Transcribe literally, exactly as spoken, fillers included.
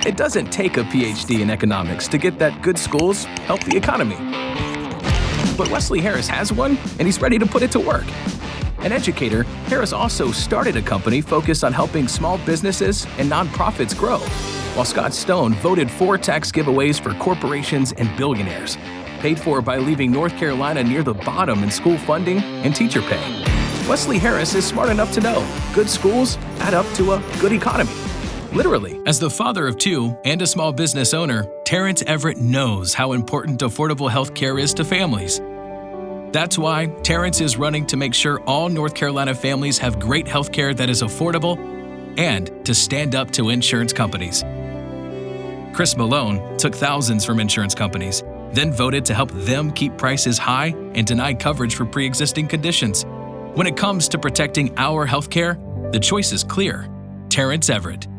It doesn't take a P H D in economics to get that good schools help the economy. But Wesley Harris has one, and he's ready to put it to work. An educator, Harris also started a company focused on helping small businesses and nonprofits grow, while Scott Stone voted for tax giveaways for corporations and billionaires, paid for by leaving North Carolina near the bottom in school funding and teacher pay. Wesley Harris is smart enough to know good schools add up to a good economy. Literally. As the father of two and a small business owner, Terrence Everett knows how important affordable health care is to families. That's why Terrence is running to make sure all North Carolina families have great health care that is affordable and to stand up to insurance companies. Chris Malone took thousands from insurance companies, then voted to help them keep prices high and deny coverage for pre-existing conditions. When it comes to protecting our health care, the choice is clear. Terrence Everett.